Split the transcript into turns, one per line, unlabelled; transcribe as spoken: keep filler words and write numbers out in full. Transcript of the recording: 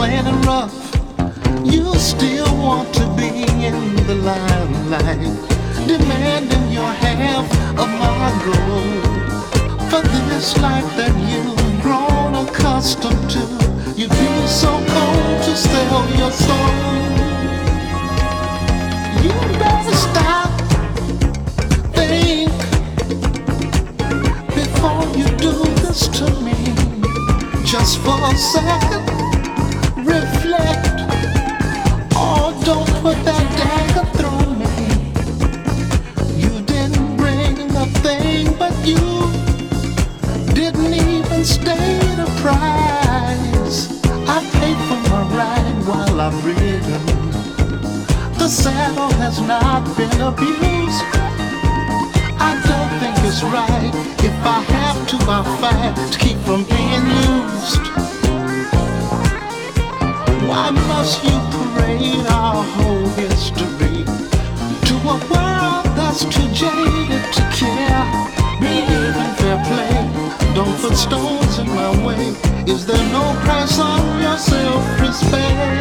playing it rough. You still want to be in the limelight, demanding your half of my gold. For this life that you've grown accustomed to, you feel so cold to sell your soul. You better stop, think before you do this to me. Just for a second, reflect. Oh, don't put that dagger through me. You didn't bring a thing, but you didn't even state a price. I paid for my ride while I'm ridden. The saddle has not been abused. I don't think it's right. If I have to, I'll fight to keep from being used. Why must you parade our whole history to a world that's too jaded to care? Believe in fair play, don't put stones in my way. Is there no price on your self-respect?